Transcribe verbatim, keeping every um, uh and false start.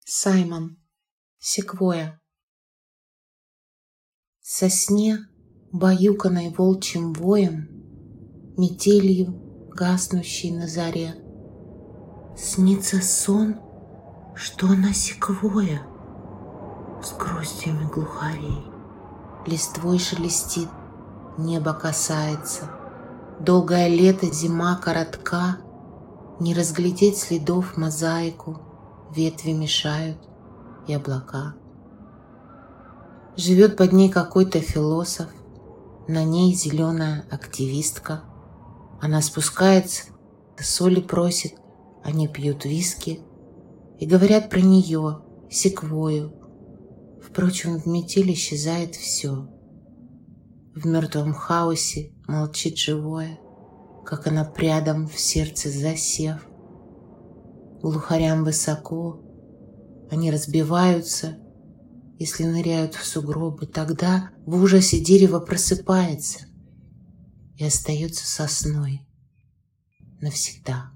Саймон. Секвойя. Сосне, баюканной волчьим воем, метелью, гаснущей на заре, снится сон, что она секвойя с грустями глухарей. Листвой шелестит, небо касается. Долгое лето, зима коротка, не разглядеть следов мозаику, ветви мешают и облака. Живет под ней какой-то философ, на ней зеленая активистка. Она спускается, соли просит, они пьют виски и говорят про нее, секвойю. Впрочем, в метели исчезает все. В мертвом хаосе молчит живое, как она прядом в сердце засев. Глухарям высоко, они разбиваются, если ныряют в сугробы. Тогда в ужасе дерево просыпается и остается сосной навсегда.